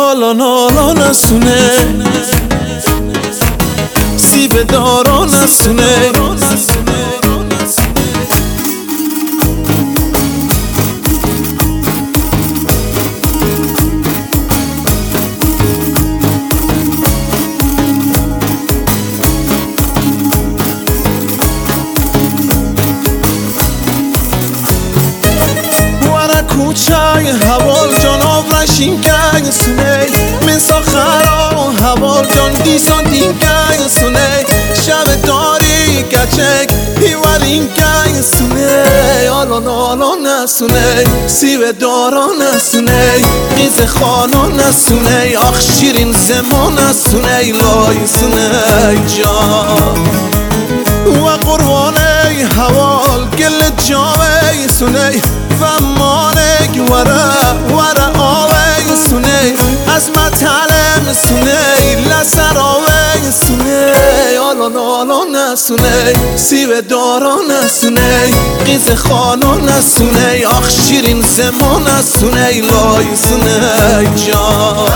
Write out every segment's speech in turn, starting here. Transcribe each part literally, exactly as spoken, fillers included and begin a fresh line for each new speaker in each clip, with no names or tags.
آلا نالا نسونه سیب دارا نسونه کوچای حوال جان آورشین که سونه منسا خرا حوال جان دیسان دین که سونه شب داری کچک پیورین که سونه آلا نالا نسونه سیب دارا نسونه قیز خانا نسونه آخ شیرین زمان نسونه لای سونه جان و قربانه حوال گل جاوه سونه و مانک وره وره آوه سونه از مطلم سونه لسر آوه سونه آلا نالا نسونه سیب دارا نسونه قیز خانا نسونه آخ شیرین زمان نسونه لای سونه جان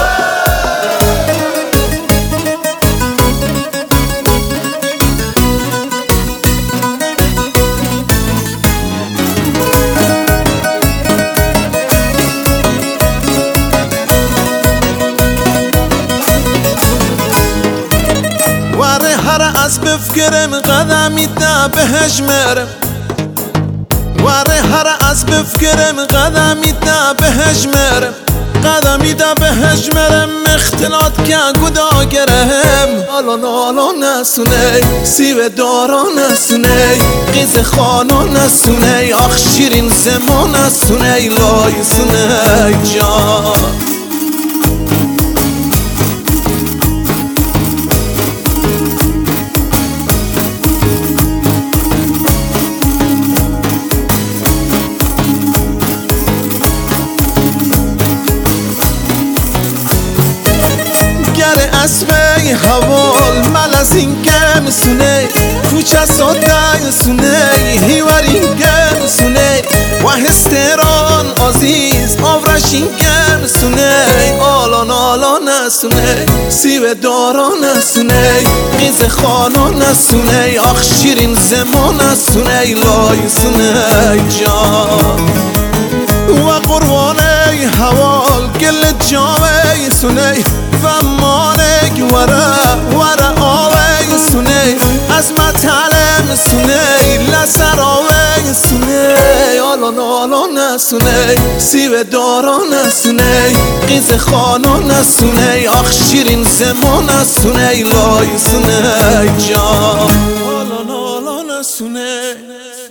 از بفکرم قدمی ده بهش مرم وره هر از بفکرم قدمی ده بهش مرم قدمی ده بهش مرم اختلاط که گدا گرم آلا نالا نسونه سیب دارا نسونه قیز خانا نسونه آخ شیرین زمان نسونه لای سونه جان اسبه حوال مل از این که مسونه کوچه ساده سونه هیورین که مسونه و هستران عزیز آورشین که مسونه آلا نالا نسونه سیب دارا نسونه قیز خانا نسونه آخ شیرین زمان نسونه لای سونه جان و قربانه حوال گل جاوه سونه و مانک وره وره آوه سونه از مطلم سونه لسر آوه سونه آلا نالا نسونه سیب دارا نسونه قیز خانا نسونه آخ شیرین زمان نسونه لای سونه جان آلا نالا نسونه